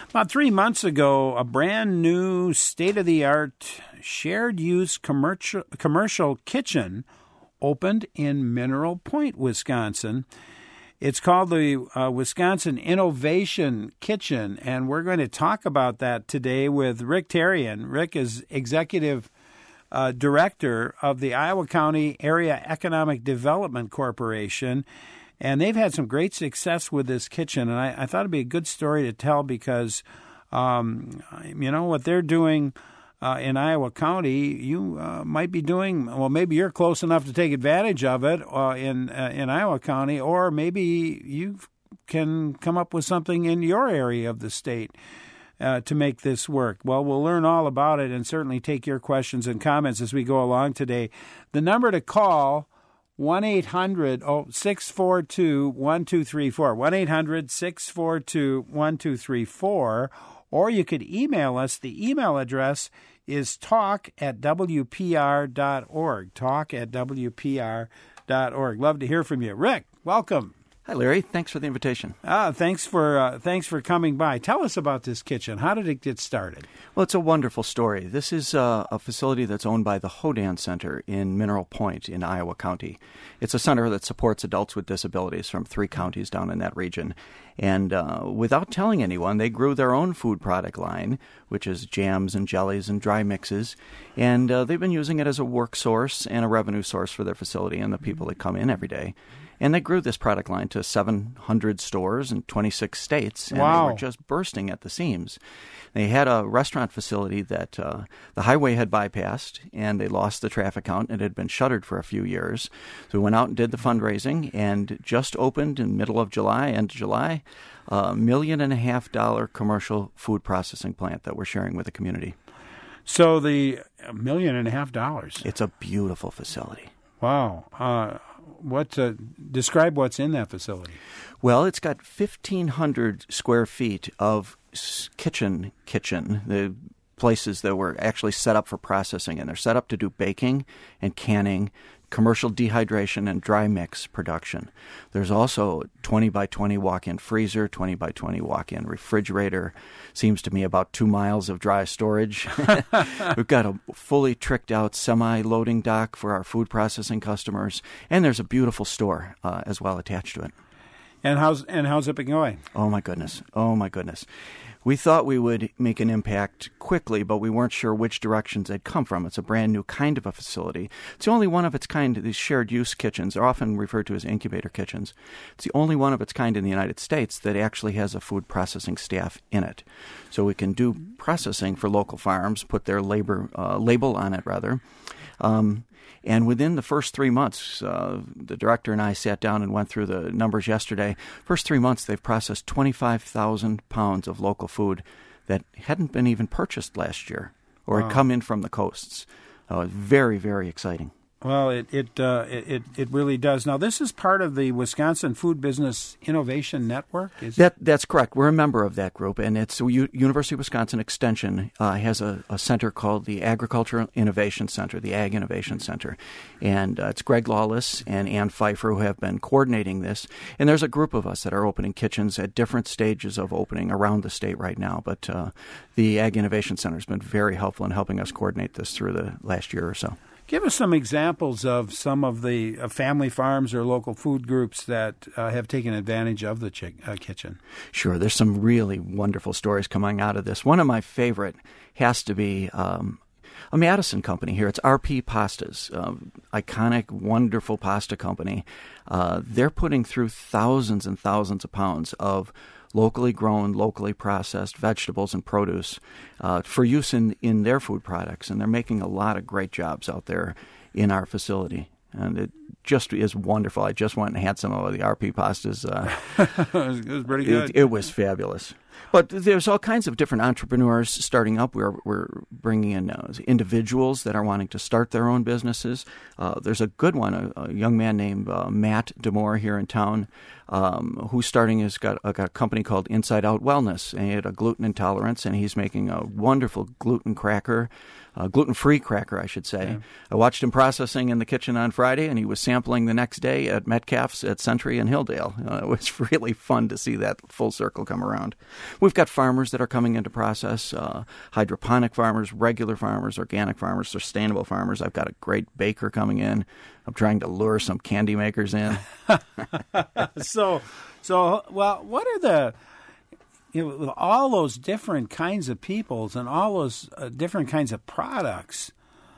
About 3 months ago, a brand new state-of-the-art shared-use commercial kitchen opened in Mineral Point, Wisconsin. It's called the Wisconsin Innovation Kitchen, and we're going to talk about that today with Rick Therrien. Rick is Executive Director of the Iowa County Area Economic Development Corporation, and they've had some great success with this kitchen, and I thought it'd be a good story to tell because, what they're doing in Iowa County, you might be doing, well, maybe you're close enough to take advantage of it in Iowa County, or maybe you can come up with something in your area of the state to make this work. Well, we'll learn all about it and certainly take your questions and comments as we go along today. The number to call, 1-800-642-1234, 1-800-642-1234, or you could email us. The email address is talk@wpr.org, talk@wpr.org. Love to hear from you. Rick, welcome. Hi, Larry. Thanks for the invitation. Thanks for coming by. Tell us about this kitchen. How did it get started? Well, it's a wonderful story. This is a facility that's owned by the Hodan Center in Mineral Point in Iowa County. It's a center that supports adults with disabilities from 3 counties down in that region. And without telling anyone, they grew their own food product line, which is jams and jellies and dry mixes. And they've been using it as a work source and a revenue source for their facility and the people that come in every day. And they grew this product line to 700 stores in 26 states, and wow. They were just bursting at the seams. They had a restaurant facility that the highway had bypassed, and they lost the traffic count, and it had been shuttered for a few years. So we went out and did the fundraising, and just opened in the middle of July, end of July, $1.5 million commercial food processing plant that we're sharing with the community. So the $1.5 million. It's a beautiful facility. Wow. Describe what's in that facility. Well, it's got 1,500 square feet of kitchen, the places that were actually set up for processing, and they're set up to do baking and canning, commercial dehydration, and dry mix production. There's also 20 by 20 walk-in freezer, 20 by 20 walk-in refrigerator. Seems to me about 2 miles of dry storage. We've got a fully tricked out semi-loading dock for our food processing customers, and there's a beautiful store as well attached to it. And how's it been going? Oh my goodness. We thought we would make an impact quickly, but we weren't sure which directions they'd come from. It's a brand new kind of a facility. It's the only one of its kind. These shared use kitchens are often referred to as incubator kitchens. It's the only one of its kind in the United States that actually has a food processing staff in it. So we can do processing for local farms, put their label on it, rather. And within the first 3 months, the director and I sat down and went through the numbers yesterday. First 3 months, they've processed 25,000 pounds of local food that hadn't been even purchased last year or had come in from the coasts. Very, very exciting. Well, it really does. Now, this is part of the Wisconsin Food Business Innovation Network? That's correct. We're a member of that group, and it's University of Wisconsin Extension has a center called the Agricultural Innovation Center, the Ag Innovation Center. And it's Greg Lawless and Ann Pfeiffer who have been coordinating this. And there's a group of us that are opening kitchens at different stages of opening around the state right now. But the Ag Innovation Center has been very helpful in helping us coordinate this through the last year or so. Give us some examples of some of the family farms or local food groups that have taken advantage of the kitchen. Sure. There's some really wonderful stories coming out of this. One of my favorite has to be a Madison company here. It's RP Pastas, iconic, wonderful pasta company. They're putting through thousands and thousands of pounds of locally grown, locally processed vegetables and produce for use in their food products. And they're making a lot of great jobs out there in our facility. And it just is wonderful. I just went and had some of the RP pastas. It was pretty good. It was fabulous. But there's all kinds of different entrepreneurs starting up. We're bringing in individuals that are wanting to start their own businesses. There's a good one, a young man named Matt Demore here in town, who's starting. Has got a company called Inside Out Wellness, and he had a gluten intolerance, and he's making a wonderful gluten-free cracker, I should say. Yeah. I watched him processing in the kitchen on Friday, and he was sampling the next day at Metcalf's at Century and Hilldale. It was really fun to see that full circle come around. We've got farmers that are coming into process, hydroponic farmers, regular farmers, organic farmers, sustainable farmers. I've got a great baker coming in. I'm trying to lure some candy makers in. So, well, what are the, with all those different kinds of peoples and all those different kinds of products,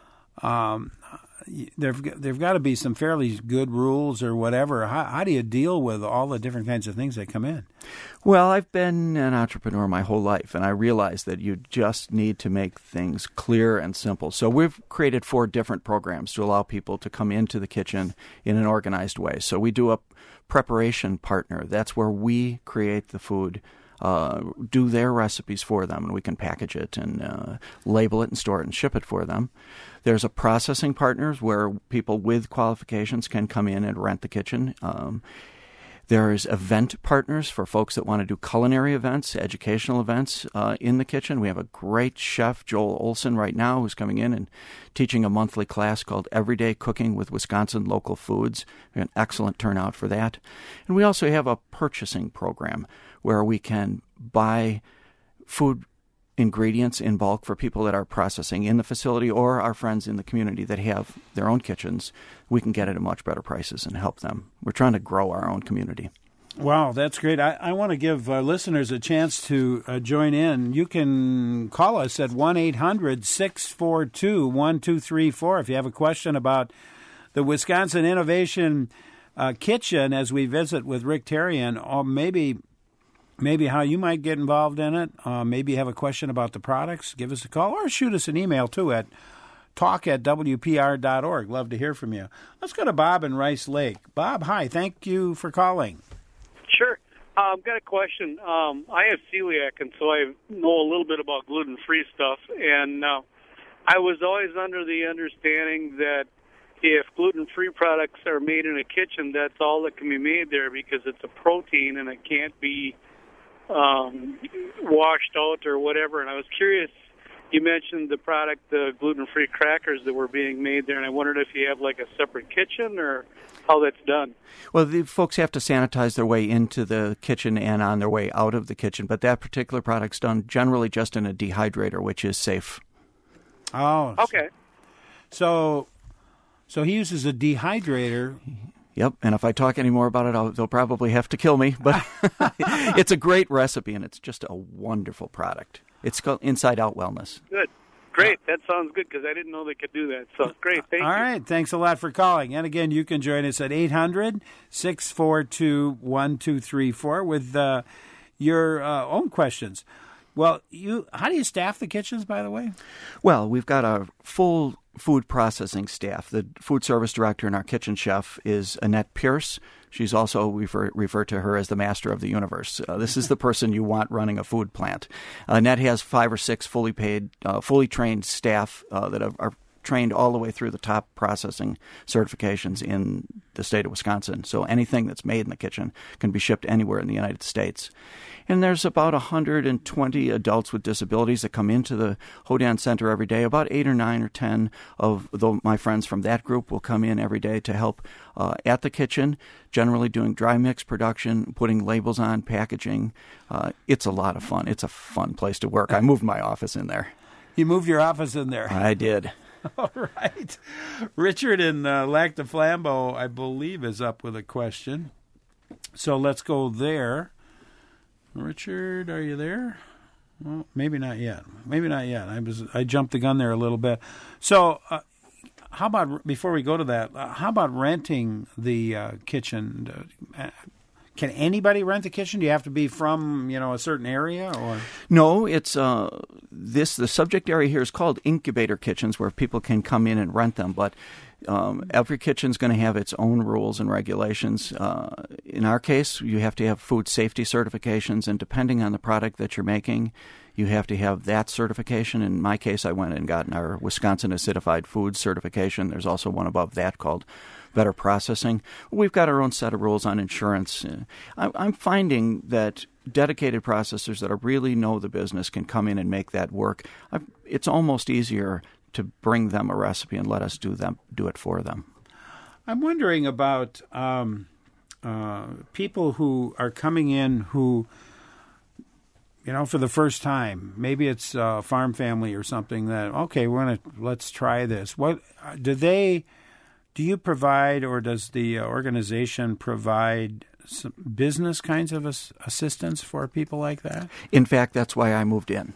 there've got to be some fairly good rules or whatever. How do you deal with all the different kinds of things that come in? Well, I've been an entrepreneur my whole life, and I realize that you just need to make things clear and simple. So we've created 4 different programs to allow people to come into the kitchen in an organized way. So we do a preparation partner. That's where we create the food, do their recipes for them, and we can package it and label it and store it and ship it for them. There's a processing partners where people with qualifications can come in and rent the kitchen. There's event partners for folks that want to do culinary events, educational events in the kitchen. We have a great chef, Joel Olson, right now, who's coming in and teaching a monthly class called Everyday Cooking with Wisconsin Local Foods. We have an excellent turnout for that. And we also have a purchasing program where we can buy food ingredients in bulk for people that are processing in the facility or our friends in the community that have their own kitchens. We can get it at much better prices and help them. We're trying to grow our own community. Wow, that's great. I want to give listeners a chance to join in. You can call us at 1-800-642-1234 if you have a question about the Wisconsin Innovation Kitchen as we visit with Rick Terrian, or maybe how you might get involved in it. Maybe you have a question about the products. Give us a call or shoot us an email, too, at talk@wpr.org. Love to hear from you. Let's go to Bob in Rice Lake. Bob, hi. Thank you for calling. Sure. I've got a question. I have celiac, and so I know a little bit about gluten-free stuff. And I was always under the understanding that if gluten-free products are made in a kitchen, that's all that can be made there because it's a protein and it can't be washed out or whatever. And I was curious, you mentioned the product, the gluten-free crackers that were being made there, and I wondered if you have like a separate kitchen or how that's done. Well, the folks have to sanitize their way into the kitchen and on their way out of the kitchen, but that particular product's done generally just in a dehydrator, which is safe. Oh. Okay. So he uses a dehydrator. Yep, and if I talk any more about it, they'll probably have to kill me. But it's a great recipe, and it's just a wonderful product. It's called Inside Out Wellness. Good. Great. That sounds good because I didn't know they could do that. So great. Thank you. All right. Thanks a lot for calling. And again, you can join us at 800-642-1234 with your own questions. Well, how do you staff the kitchens, by the way? Well, we've got a full food processing staff. The food service director and our kitchen chef is Annette Pierce. She's also referred to her as the master of the universe. This is the person you want running a food plant. Annette has 5 or 6 fully paid, fully trained staff that are trained all the way through the top processing certifications in the state of Wisconsin. So anything that's made in the kitchen can be shipped anywhere in the United States. And there's about 120 adults with disabilities that come into the Hodan Center every day. About 8 or 9 or 10 of my friends from that group will come in every day to help at the kitchen, generally doing dry mix production, putting labels on, packaging. It's a lot of fun. It's a fun place to work. I moved my office in there. You moved your office in there. I did. All right. Richard in Lac du Flambeau, I believe, is up with a question. So let's go there. Richard, are you there? Well, maybe not yet. I jumped the gun there a little bit. So how about, before we go to that, how about renting the kitchen? Can anybody rent the kitchen? Do you have to be from, a certain area? Or no, it's the subject area here is called incubator kitchens, where people can come in and rent them. But every kitchen's going to have its own rules and regulations. In our case, you have to have food safety certifications, and depending on the product that you're making, you have to have that certification. In my case, I went and got our Wisconsin Acidified Food certification. There's also one above that called Better Processing. We've got our own set of rules on insurance. I'm finding that dedicated processors that really know the business can come in and make that work. It's almost easier to bring them a recipe and let us do it for them. I'm wondering about people who are coming in who for the first time, maybe it's a farm family or something that, okay, let's try this. What do you provide, or does the organization provide some business kinds of assistance for people like that? In fact, that's why I moved in.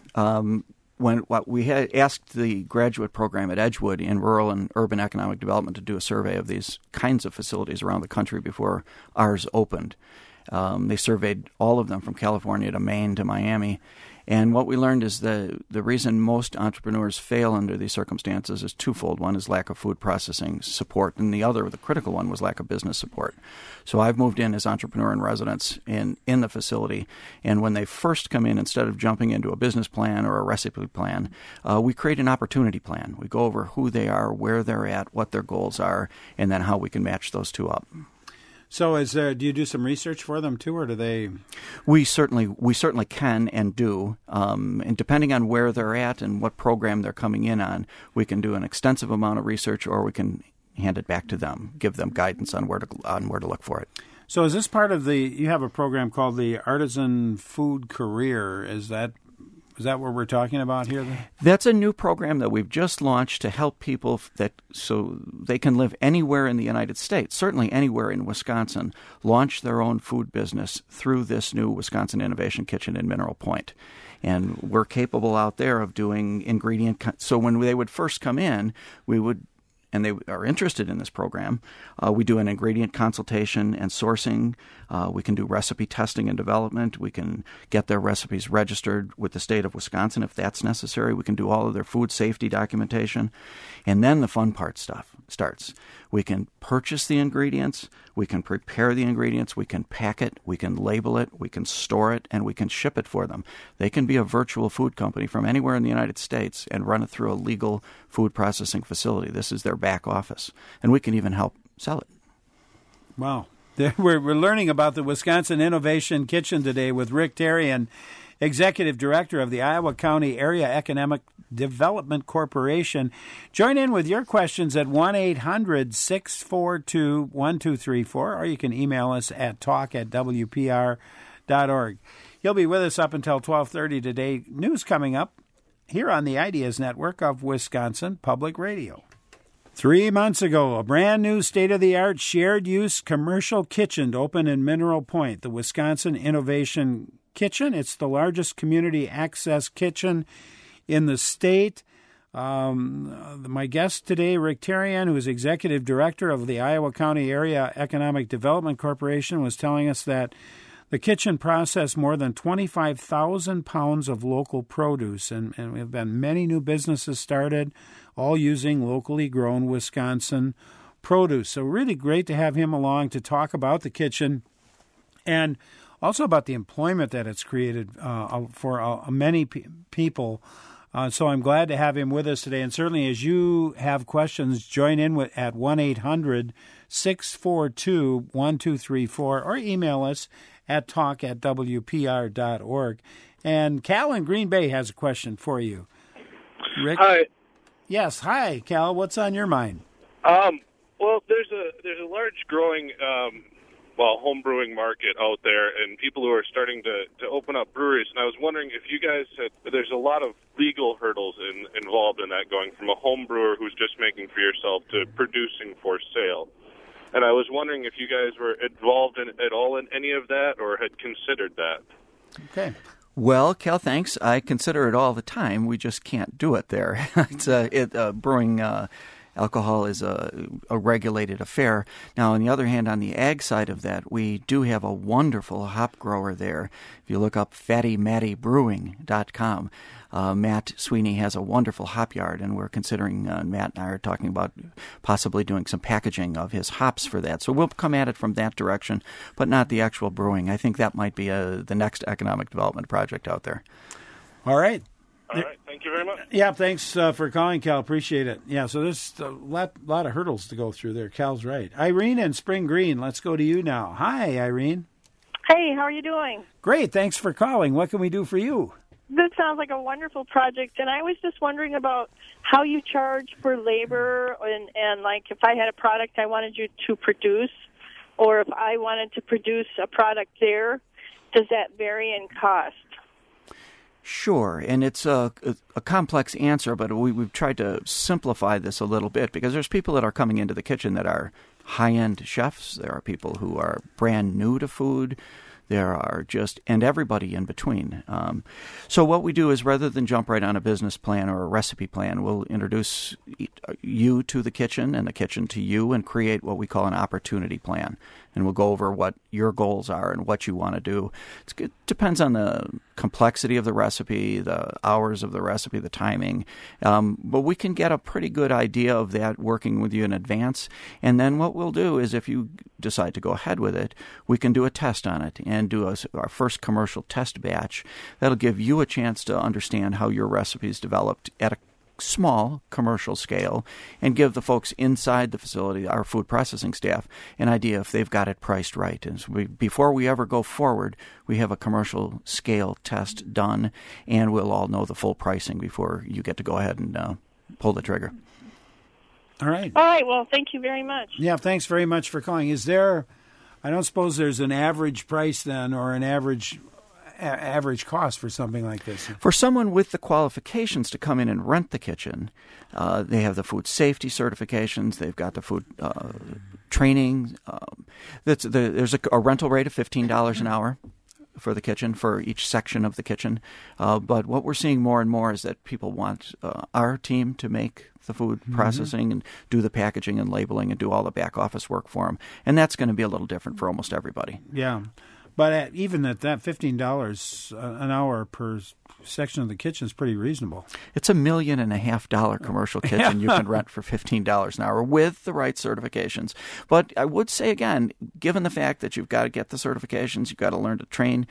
We had asked the graduate program at Edgewood in rural and urban economic development to do a survey of these kinds of facilities around the country before ours opened. They surveyed all of them from California to Maine to Miami. And what we learned is the reason most entrepreneurs fail under these circumstances is twofold. One is lack of food processing support, and the other, the critical one, was lack of business support. So I've moved in as entrepreneur in residence in the facility, and when they first come in, instead of jumping into a business plan or a recipe plan, we create an opportunity plan. We go over who they are, where they're at, what their goals are, and then how we can match those two up. So, do you do some research for them too, or do they? We certainly can and do, and depending on where they're at and what program they're coming in on, we can do an extensive amount of research, or we can hand it back to them, give them guidance on where to look for it. So, is this part of you have a program called the Artisan Food Career? Is that what we're talking about here? That's a new program that we've just launched to help people so they can live anywhere in the United States, certainly anywhere in Wisconsin, launch their own food business through this new Wisconsin Innovation Kitchen in Mineral Point. And we're capable out there of doing so when they would first come in, and they are interested in this program, we do an ingredient consultation and sourcing. We can do recipe testing and development. We can get their recipes registered with the state of Wisconsin if that's necessary. We can do all of their food safety documentation. And then the fun part starts. We can purchase the ingredients. We can prepare the ingredients. We can pack it. We can label it. We can store it. And we can ship it for them. They can be a virtual food company from anywhere in the United States and run it through a legal food processing facility. This is their back office. And we can even help sell it. Wow. We're learning about the Wisconsin Innovation Kitchen today with Rick Therrien, Executive Director of the Iowa County Area Economic Development Corporation. Join in with your questions at 1-800-642-1234, or you can email us at talk@wpr.org. You'll be with us up until 12:30 today. News coming up here on the Ideas Network of Wisconsin Public Radio. 3 months ago, a brand new state-of-the-art shared-use commercial kitchen opened in Mineral Point, the Wisconsin Innovation Kitchen. It's the largest community access kitchen in the state. My guest today, Rick Therrien, who is Executive Director of the Iowa County Area Economic Development Corporation, was telling us that the kitchen processed more than 25,000 pounds of local produce, and there have been many new businesses started, all using locally grown Wisconsin produce. So really great to have him along to talk about the kitchen and also about the employment that it's created for many people. So I'm glad to have him with us today. And certainly as you have questions, join in at 1-800-642-1234 or email us at talk@wpr.org. And Cal in Green Bay has a question for you. Rick? Hi. Yes, hi, Cal. What's on your mind? Well, there's a large growing home brewing market out there, and people who are starting to open up breweries. And I was wondering if you guys there's a lot of legal hurdles involved in that, going from a home brewer who's just making for yourself to producing for sale. And I was wondering if you guys were involved at all in any of that or had considered that. Okay. Well, Cal, thanks. I consider it all the time. We just can't do it there. Brewing alcohol is a regulated affair. Now, on the other hand, on the ag side of that, we do have a wonderful hop grower there. If you look up FattyMattyBrewing.com, Matt Sweeney has a wonderful hop yard, and we're considering, Matt and I are talking about possibly doing some packaging of his hops for that. So we'll come at it from that direction, but not the actual brewing. I think that might be the next economic development project out there. All right. All right. Thank you very much. Yeah, thanks for calling, Cal. Appreciate it. Yeah, so there's a lot of hurdles to go through there. Cal's right. Irene in Spring Green, let's go to you now. Hi, Irene. Hey, how are you doing? Great. Thanks for calling. What can we do for you? This sounds like a wonderful project, and I was just wondering about how you charge for labor and like if I had a product I wanted you to produce, or if I wanted to produce a product there, does that vary in cost? Sure, and it's a complex answer, but we've tried to simplify this a little bit because there's people that are coming into the kitchen that are high-end chefs. There are people who are brand new to food. There are and everybody in between. So what we do is rather than jump right on a business plan or a recipe plan, we'll introduce you to the kitchen and the kitchen to you and create what we call an opportunity plan. And we'll go over what your goals are and what you want to do. It depends on the complexity of the recipe, the hours of the recipe, the timing. But we can get a pretty good idea of that working with you in advance. And then what we'll do is if you decide to go ahead with it, we can do a test on it and do our first commercial test batch. That'll give you a chance to understand how your recipe is developed at a small commercial scale and give the folks inside the facility, our food processing staff, an idea if they've got it priced right. And so before we ever go forward, we have a commercial scale test done, and we'll all know the full pricing before you get to go ahead and pull the trigger. All right. All right. Well, thank you very much. Yeah, thanks very much for calling. Is there, I don't suppose there's an average price then or an average cost for something like this? For someone with the qualifications to come in and rent the kitchen, they have the food safety certifications, they've got the food training. There's a rental rate of $15 an hour for the kitchen, for each section of the kitchen. But what we're seeing more and more is that people want our team to make the food processing and do the packaging and labeling and do all the back office work for them. And that's going to be a little different for almost everybody. Yeah. But even at that $15 an hour per section of the kitchen is pretty reasonable. It's $1.5 million commercial kitchen you can rent for $15 an hour with the right certifications. But I would say, again, given the fact that you've got to get the certifications, you've got to learn to train,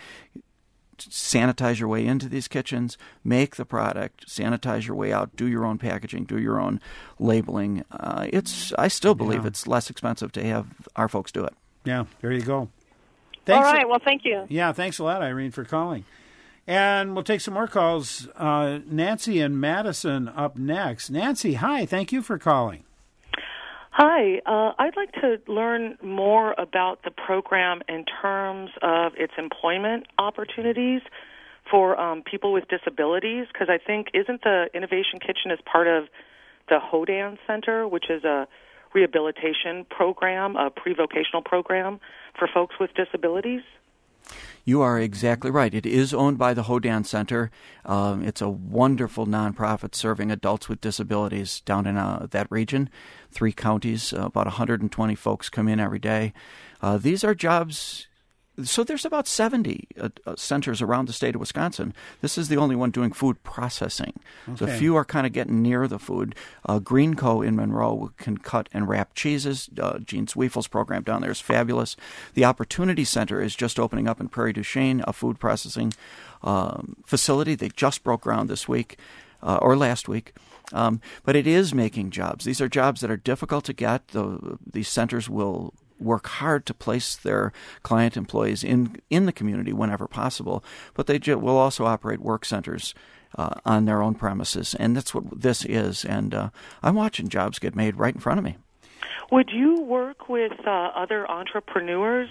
sanitize your way into these kitchens, make the product, sanitize your way out, do your own packaging, do your own labeling. I still believe it's less expensive to have our folks do it. Yeah, there you go. Thanks. All right. Well, thank you. Yeah, thanks a lot, Irene, for calling. And we'll take some more calls. Nancy and Madison up next. Nancy, hi. Thank you for calling. Hi. I'd like to learn more about the program in terms of its employment opportunities for people with disabilities, because I think isn't the Innovation Kitchen as part of the Hodan Center, which is a rehabilitation program, a pre-vocational program for folks with disabilities? You are exactly right. It is owned by the Hodan Center. It's a wonderful nonprofit serving adults with disabilities down in that region, 3 counties. About 120 folks come in every day. These are jobs. So there's about 70 centers around the state of Wisconsin. This is the only one doing food processing. Okay. So a few are kind of getting near the food. Greenco in Monroe can cut and wrap cheeses. Gene Zwiefel's program down there is fabulous. The Opportunity Center is just opening up in Prairie du Chien, a food processing facility. They just broke ground this week or last week. But it is making jobs. These are jobs that are difficult to get. These centers will work hard to place their client employees in the community whenever possible, but they will also operate work centers on their own premises, and that's what this is. And I'm watching jobs get made right in front of me. Would you work with other entrepreneurs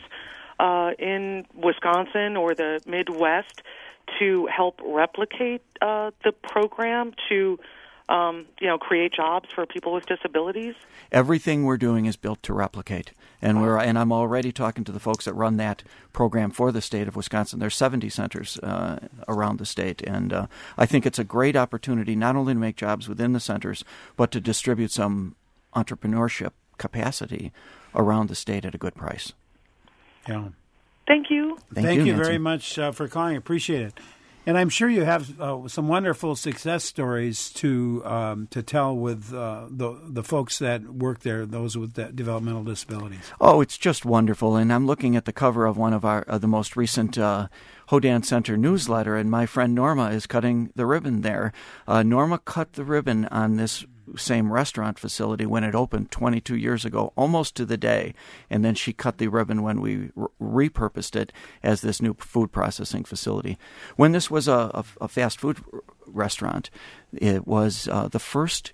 in Wisconsin or the Midwest to help replicate the program to create jobs for people with disabilities? Everything we're doing is built to replicate. And I'm already talking to the folks that run that program for the state of Wisconsin. There's 70 centers around the state. And I think it's a great opportunity not only to make jobs within the centers, but to distribute some entrepreneurship capacity around the state at a good price. Yeah. Thank you. Thank you very much for calling. Appreciate it. And I'm sure you have some wonderful success stories to tell with the folks that work there, those with developmental disabilities. Oh, it's just wonderful. And I'm looking at the cover of one of the most recent Hodan Center newsletter, and my friend Norma is cutting the ribbon there. Norma cut the ribbon on this same restaurant facility when it opened 22 years ago, almost to the day. And then she cut the ribbon when we repurposed it as this new food processing facility. When this was a fast food restaurant, it was the first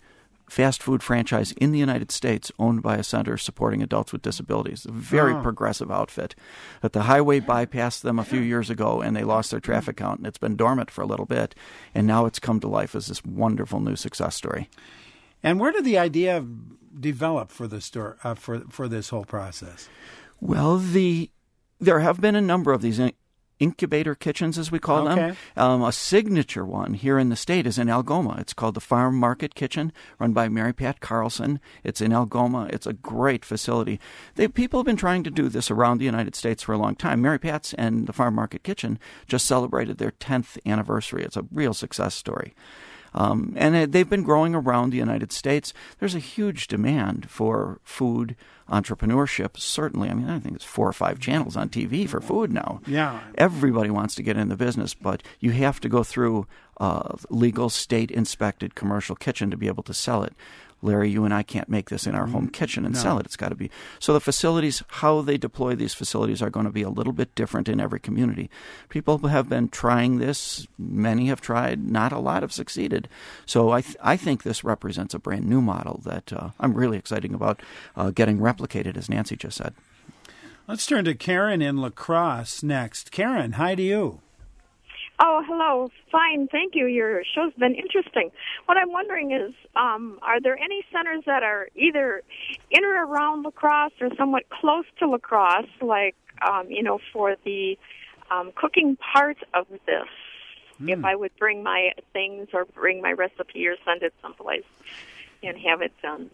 fast food franchise in the United States owned by a center supporting adults with disabilities. A very progressive outfit. But the highway bypassed them a few years ago, and they lost their traffic count, and it's been dormant for a little bit, and now it's come to life as this wonderful new success story. And where did the idea develop for the store for this whole process? Well, there have been a number of these incubator kitchens, as we call them. A signature one here in the state is in Algoma. It's called the Farm Market Kitchen, run by Mary Pat Carlson. It's in Algoma. It's a great facility. People have been trying to do this around the United States for a long time. Mary Pat's and the Farm Market Kitchen just celebrated their 10th anniversary. It's a real success story. And they've been growing around the United States. There's a huge demand for food entrepreneurship, certainly. I mean, I think it's 4 or 5 channels on TV for food now. Yeah. Everybody wants to get in the business, but you have to go through a legal, state-inspected commercial kitchen to be able to sell it. Larry, you and I can't make this in our home kitchen and sell it. It's got to be. So the facilities, how they deploy these facilities are going to be a little bit different in every community. People have been trying this. Many have tried. Not a lot have succeeded. So I think this represents a brand new model that I'm really excited about getting replicated, as Nancy just said. Let's turn to Karen in La Crosse next. Karen, hi to you. Oh, hello. Fine, thank you. Your show's been interesting. What I'm wondering is, are there any centers that are either in or around La Crosse or somewhat close to La Crosse, like, for the cooking part of this? If I would bring my things or bring my recipe or send it someplace and have it done.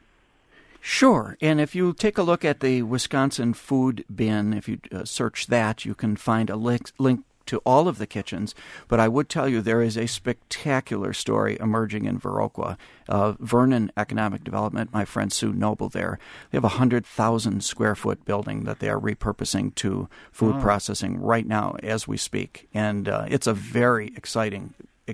Sure. And if you take a look at the Wisconsin Food Bin, if you search that, you can find a link to all of the kitchens, but I would tell you there is a spectacular story emerging in Viroqua. Vernon Economic Development, my friend Sue Noble there, they have a 100,000 square foot building that they are repurposing to food processing right now as we speak. And it's a very exciting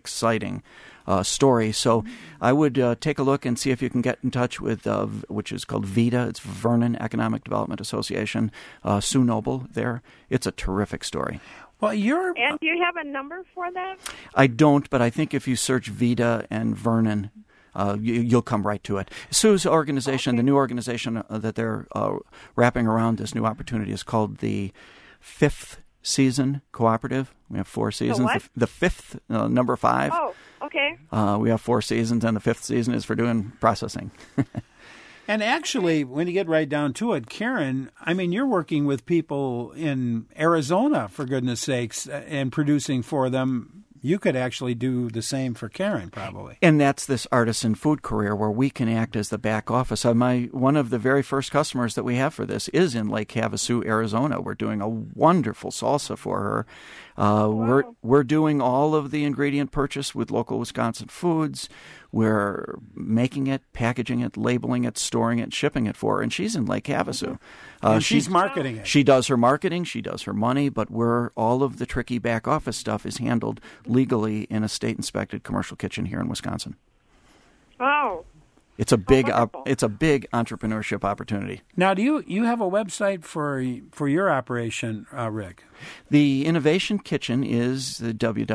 story. So I would take a look and see if you can get in touch with, which is called VEDA. It's Vernon Economic Development Association. Sue Noble there. It's a terrific story. Well, And do you have a number for that? I don't, but I think if you search VEDA and Vernon, you'll come right to it. Sue's organization, the new organization that they're wrapping around this new opportunity is called the Fifth Season Cooperative. We have 4 seasons. The fifth, number 5. Oh, okay. We have 4 seasons, and the 5th season is for doing processing. And actually, when you get right down to it, Karen, I mean, you're working with people in Arizona, for goodness sakes, and producing for them. You could actually do the same for Karen, probably. And that's this artisan food career where we can act as the back office. One of the very first customers that we have for this is in Lake Havasu, Arizona. We're doing a wonderful salsa for her. Wow. We're doing all of the ingredient purchase with local Wisconsin foods. We're making it, packaging it, labeling it, storing it, shipping it for her. And she's in Lake Havasu. And she's marketing it. She does her marketing, she does her money, but all of the tricky back office stuff is handled legally in a state-inspected commercial kitchen here in Wisconsin. Wow. It's a big entrepreneurship opportunity. Now, do you have a website for your operation, Rick? The Innovation Kitchen is the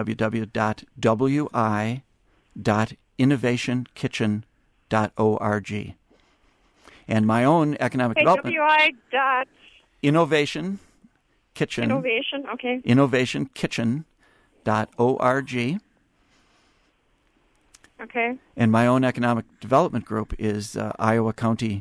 www.wi.innovationkitchen.org. And my own economic development. Innovation Kitchen. Innovation, okay. Innovationkitchen.org. Okay. And my own economic development group is Iowa County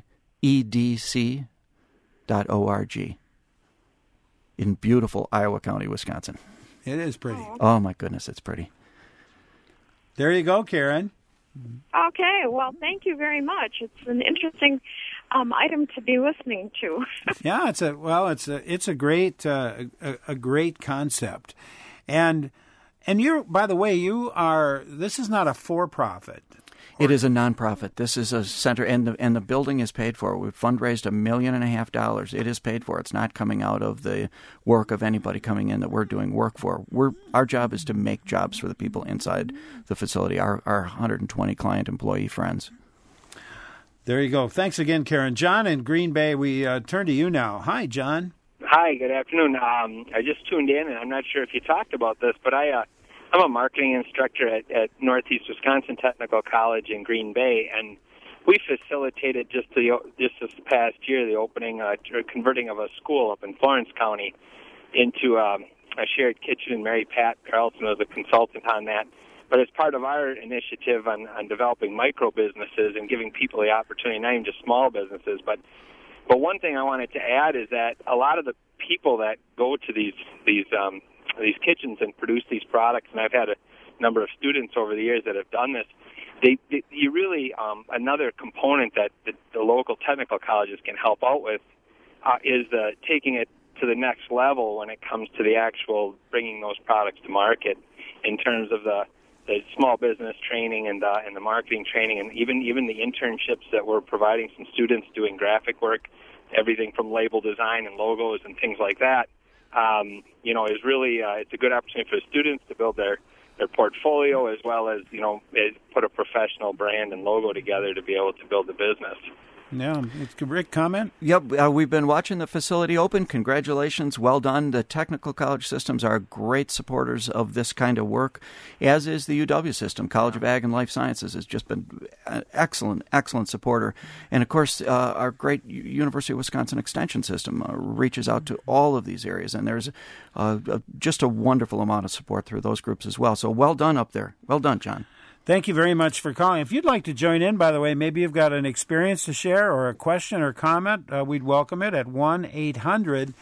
EDC.org in beautiful Iowa County, Wisconsin. It is pretty. Oh, my goodness, it's pretty. There you go, Karen. Okay, well, thank you very much. It's an interesting item to be listening to. Yeah, it's a great concept, and you're, by the way, this is not a for-profit. It is a nonprofit. This is a center, and the building is paid for. We've fundraised $1.5 million. It is paid for. It's not coming out of the work of anybody coming in that we're doing work for. Our job is to make jobs for the people inside the facility, our 120 client employee friends. There you go. Thanks again, Karen. John in Green Bay, we turn to you now. Hi, John. Hi, good afternoon. I just tuned in, and I'm not sure if you talked about this, but I'm a marketing instructor at Northeast Wisconsin Technical College in Green Bay, and we facilitated just this past year the opening or converting of a school up in Florence County into a shared kitchen. Mary Pat Carlson was a consultant on that. But as part of our initiative on developing micro businesses and giving people the opportunity, not even just small businesses, but one thing I wanted to add is that a lot of the people that go to these kitchens and produce these products, and I've had a number of students over the years that have done this, you really another component that the local technical colleges can help out with is taking it to the next level when it comes to the actual bringing those products to market in terms of the small business training and the marketing training, and even the internships that we're providing some students doing graphic work, everything from label design and logos and things like that. Is really it's a good opportunity for students to build their portfolio as well as put a professional brand and logo together to be able to build a business. Yeah, Rick, comment? Yep, we've been watching the facility open. Congratulations, well done. The technical college systems are great supporters of this kind of work, as is the UW system. College of Ag and Life Sciences has just been an excellent supporter. And, of course, our great University of Wisconsin Extension system reaches out to all of these areas, and there's just a wonderful amount of support through those groups as well. So well done up there. Well done, John. Thank you very much for calling. If you'd like to join in, by the way, maybe you've got an experience to share or a question or comment, we'd welcome it at 1-800-642-1234,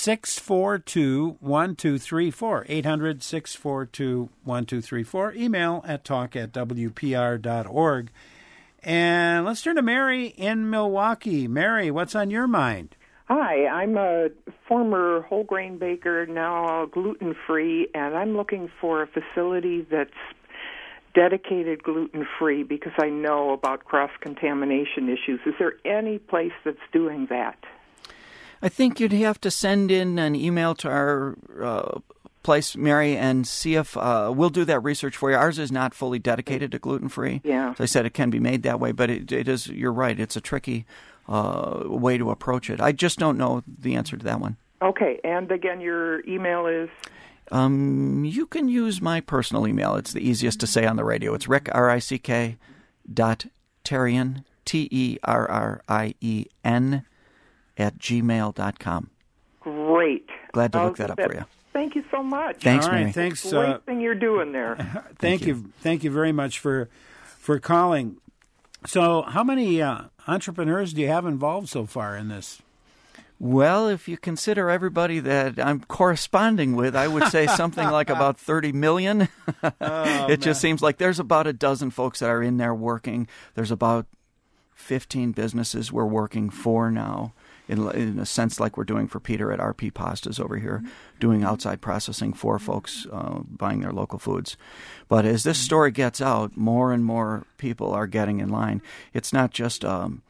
800-642-1234, email at talk@wpr.org. And let's turn to Mary in Milwaukee. Mary, what's on your mind? Hi, I'm a former whole grain baker, now gluten-free, and I'm looking for a facility that's dedicated gluten-free because I know about cross-contamination issues. Is there any place that's doing that? I think you'd have to send in an email to our place, Mary, and see if we'll do that research for you. Ours is not fully dedicated to gluten-free. Yeah. As I said, it can be made that way, but it is, you're right, it's a tricky way to approach it. I just don't know the answer to that one. Okay, and again, your email is? You can use my personal email. It's the easiest to say on the radio. It's Rick, R-I-C-K, .Terrien, T-E-R-R-I-E-N, @gmail.com. Great. Glad to look that up for you. Thank you so much. Thanks, All right, Mary. Thanks. Great thing you're doing there. Thank you very much for calling. So how many entrepreneurs do you have involved so far in this? Well, if you consider everybody that I'm corresponding with, I would say something like about 30 million. It just seems like there's about a dozen folks that are in there working. There's about 15 businesses we're working for now, in a sense like we're doing for Peter at RP Pastas over here, doing outside processing for folks buying their local foods. But as this story gets out, more and more people are getting in line. It's not just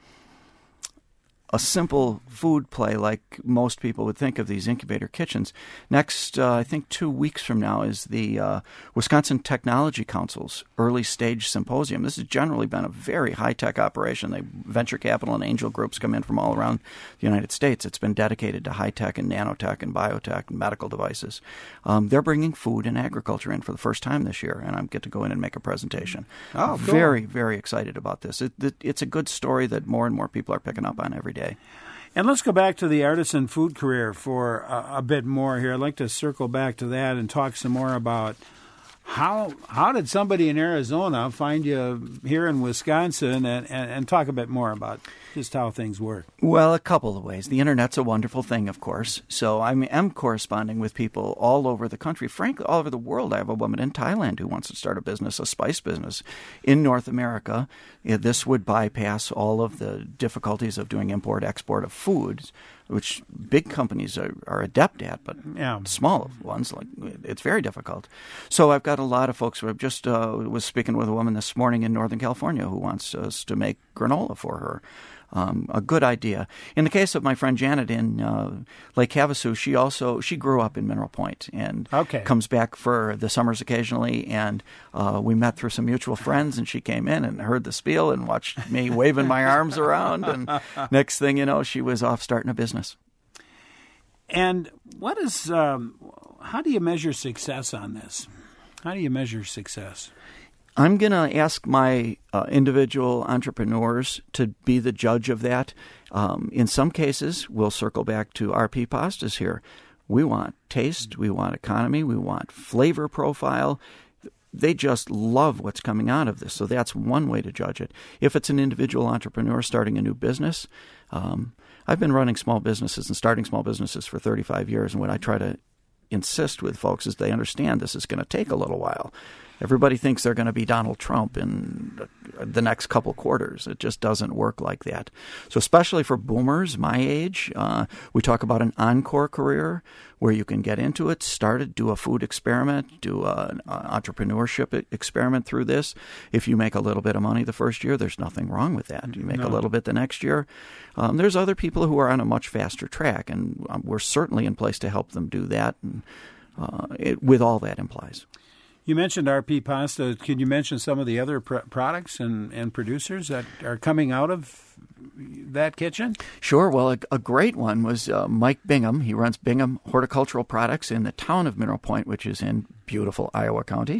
a simple food play like most people would think of these incubator kitchens. Next, I think 2 weeks from now, is the Wisconsin Technology Council's early stage symposium. This has generally been a very high-tech operation. Venture capital and angel groups come in from all around the United States. It's been dedicated to high-tech and nanotech and biotech and medical devices. They're bringing food and agriculture in for the first time this year, and I get to go in and make a presentation. Oh, cool. Very, very excited about this. It's a good story that more and more people are picking up on every day. And let's go back to the artisan food career for a bit more here. I'd like to circle back to that and talk some more about how did somebody in Arizona find you here in Wisconsin, and talk a bit more about just how things work. Well, a couple of ways. The Internet's a wonderful thing, of course. So I'm corresponding with people all over the country. Frankly, all over the world. I have a woman in Thailand who wants to start a business, a spice business, in North America. This would bypass all of the difficulties of doing import-export of foods, which big companies are adept at, but small ones, it's very difficult. So I've got a lot of folks. I just was speaking with a woman this morning in Northern California who wants us to make granola for her. A good idea. In the case of my friend Janet in Lake Havasu, she grew up in Mineral Point and comes back for the summers occasionally. And we met through some mutual friends, and she came in and heard the spiel and watched me waving my arms around. And next thing you know, she was off starting a business. And what is? How do you measure success on this? How do you measure success? I'm going to ask my individual entrepreneurs to be the judge of that. In some cases, we'll circle back to RP Pastas here. We want taste, we want economy, we want flavor profile. They just love what's coming out of this. So that's one way to judge it. If it's an individual entrepreneur starting a new business, I've been running small businesses and starting small businesses for 35 years. And what I try to insist with folks is they understand this is going to take a little while. Everybody thinks they're going to be Donald Trump in the next couple quarters. It just doesn't work like that. So especially for boomers my age, we talk about an encore career where you can get into it, start it, do a food experiment, do an entrepreneurship experiment through this. If you make a little bit of money the first year, there's nothing wrong with that. You make a little bit the next year. There's other people who are on a much faster track, and we're certainly in place to help them do that, and with all that implies. You mentioned RP Pasta. Could you mention some of the other products and producers that are coming out of that kitchen? Sure. Well, a great one was Mike Bingham. He runs Bingham Horticultural Products in the town of Mineral Point, which is in beautiful Iowa County.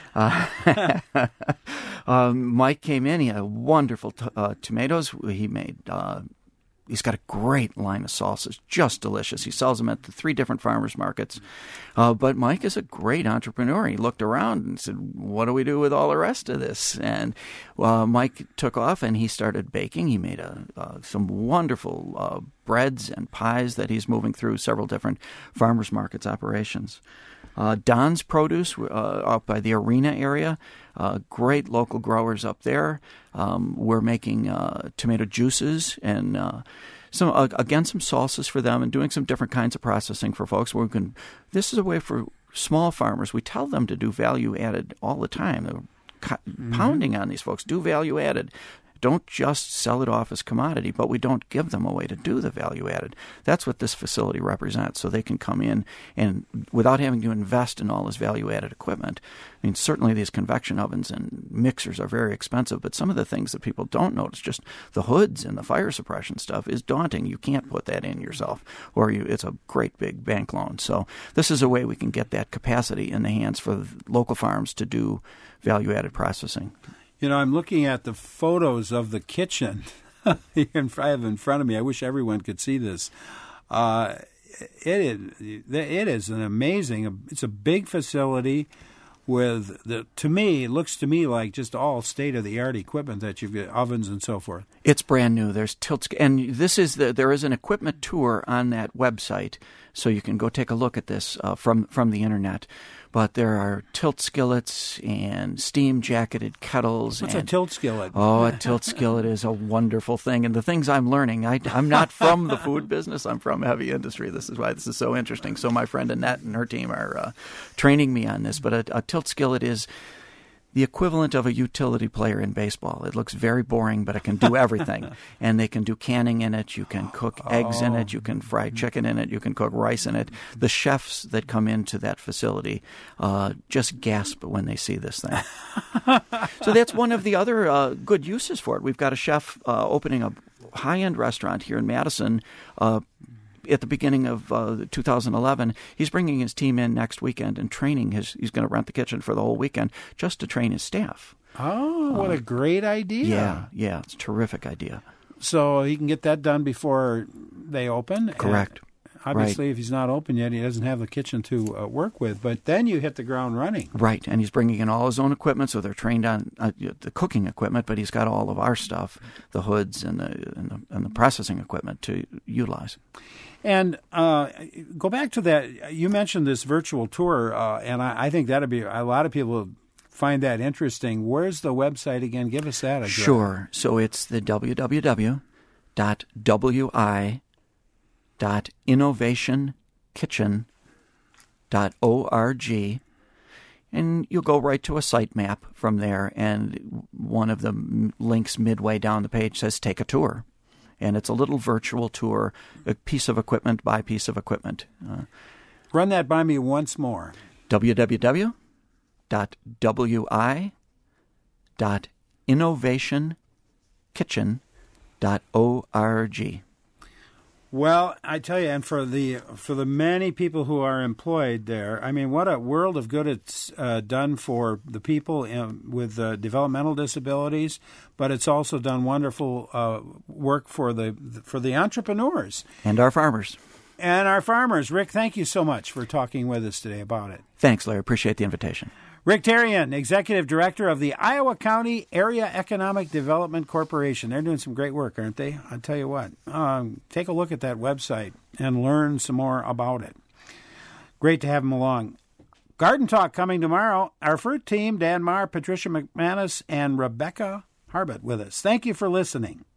Mike came in. He had wonderful tomatoes. He made... He's got a great line of salsas, just delicious. He sells them at the 3 different farmers markets. But Mike is a great entrepreneur. He looked around and said, what do we do with all the rest of this? And Mike took off and he started baking. He made some wonderful breads and pies that he's moving through several different farmers markets operations. Don's Produce up by the Arena area, great local growers up there. We're making tomato juices and some salsas for them, and doing some different kinds of processing for folks. Where we can. This is a way for small farmers. We tell them to do value added all the time. They're pounding on these folks. Do value added. Don't just sell it off as commodity, but we don't give them a way to do the value added. That's what this facility represents, so they can come in and without having to invest in all this value added equipment. I mean, certainly these convection ovens and mixers are very expensive, but some of the things that people don't notice, just the hoods and the fire suppression stuff, is daunting. You can't put that in yourself, or it's a great big bank loan. So this is a way we can get that capacity in the hands for local farms to do value added processing. You know, I'm looking at the photos of the kitchen I have in front of me. I wish everyone could see this. It is an amazing. It's a big facility with it looks to me like just all state of the art equipment that you've got, ovens and so forth. It's brand new. There's tilts, and there is an equipment tour on that website, so you can go take a look at this from the internet. But there are tilt skillets and steam-jacketed kettles. What's a tilt skillet? Oh, a tilt skillet is a wonderful thing. And the things I'm learning, I'm not from the food business. I'm from heavy industry. This is why this is so interesting. So my friend Annette and her team are training me on this. But a tilt skillet is the equivalent of a utility player in baseball. It looks very boring, but it can do everything. And they can do canning in it. You can cook eggs in it. You can fry chicken in it. You can cook rice in it. The chefs that come into that facility just gasp when they see this thing. So that's one of the other good uses for it. We've got a chef opening a high-end restaurant here in Madison at the beginning of 2011. He's bringing his team in next weekend and training he's going to rent the kitchen for the whole weekend just to train his staff. Oh, what a great idea. Yeah, it's a terrific idea. So he can get that done before they open? Correct. Obviously, right. If he's not open yet, he doesn't have the kitchen to work with. But then you hit the ground running. Right, and he's bringing in all his own equipment, so they're trained on the cooking equipment, but he's got all of our stuff, the hoods and the processing equipment to utilize. And go back to that. You mentioned this virtual tour, and I think that'd be a lot of people find that interesting. Where's the website again? Give us that address. Sure. So it's the www.wi.innovationkitchen.org, and you'll go right to a site map from there, and one of the links midway down the page says take a tour. And it's a little virtual tour, a piece of equipment by piece of equipment. Run that by me once more. www.wi.innovationkitchen.org. Well, I tell you, and for the many people who are employed there, I mean, what a world of good it's done for the people with developmental disabilities. But it's also done wonderful work for the entrepreneurs and our farmers. And our farmers. Rick, thank you so much for talking with us today about it. Thanks, Larry. Appreciate the invitation. Rick Therrien, Executive Director of the Iowa County Area Economic Development Corporation. They're doing some great work, aren't they? I'll tell you what. Take a look at that website and learn some more about it. Great to have them along. Garden Talk coming tomorrow. Our fruit team, Dan Marr, Patricia McManus, and Rebecca Harbert with us. Thank you for listening.